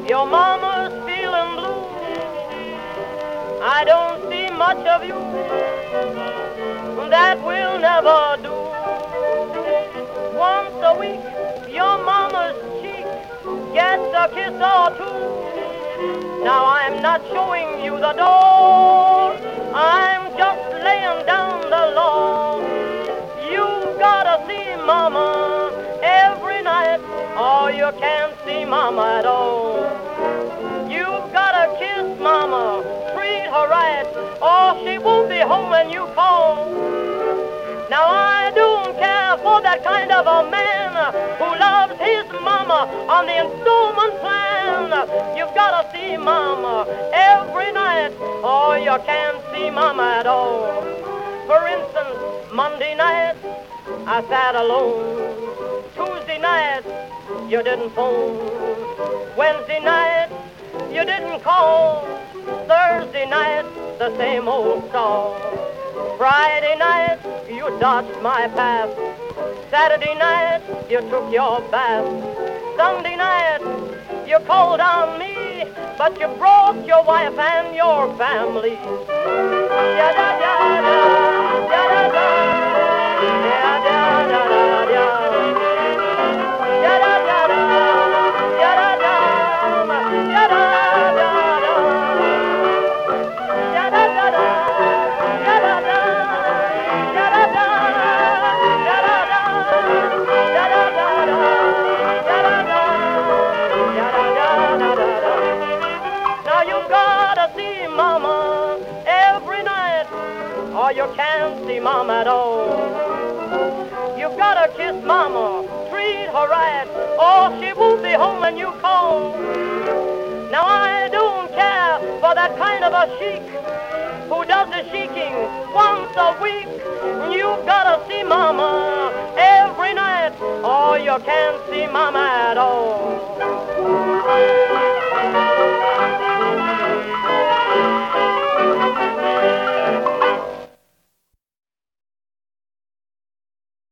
Your mama's feeling blue. I don't see much of you. That will never do. Once a week, your mama's cheek gets a kiss or two. Now I'm not showing you the door. I'm just laying down the law. You gotta see mama every night, or you can't see mama at all. You gotta kiss mama, treat her right, or she won't be home when you call. Now I don't care for that kind of a man who loves his mama on the installment plan. You've gotta see mama every night, or you can't see mama at all. For instance, Monday night, I sat alone. Tuesday night, you didn't phone. Wednesday night, you didn't call. Thursday night, the same old song. Friday night, you dodged my path. Saturday night, you took your bath. Sunday night, you called on me, but you brought your wife and your family. Ya-da-da-da, ya-da-da, ya-da-da-da-da, ya-da-da-da, ya-da-da, ya-da-da-da, ya-da-da-da, ya-da-da, now you gotta see mama every night, or you can't see mama at all. You gotta kiss mama, treat her right, or she won't be home when you call. Now I don't care for that kind of a sheik who does the sheiking once a week. You gotta see mama every night, or you can't see mama at all.